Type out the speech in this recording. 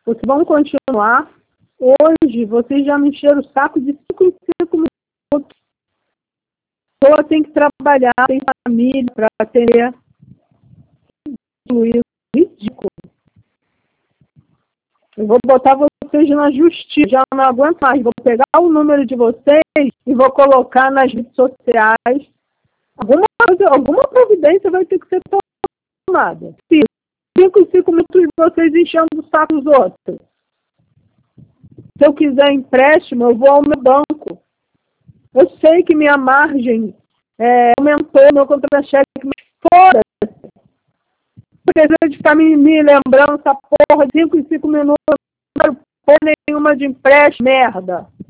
Vocês vão continuar. Hoje, vocês já me encheram o saco de 5 em 5 minutos. A pessoa tem que trabalhar, tem família para atender. Isso é ridículo. Eu vou botar vocês na justiça, já não aguento mais. Vou pegar o número de vocês e vou colocar nas redes sociais. Alguma providência vai ter que ser tomada. 5 em 5 minutos vocês enchendo o saco dos outros. Se eu quiser empréstimo, eu vou ao meu banco. Eu sei que minha margem aumentou, meu contra-cheque, mas foda-se. Não precisa de ficar me lembrando essa porra de 5 em 5 minutos. Não quero porra nenhuma de empréstimo, merda.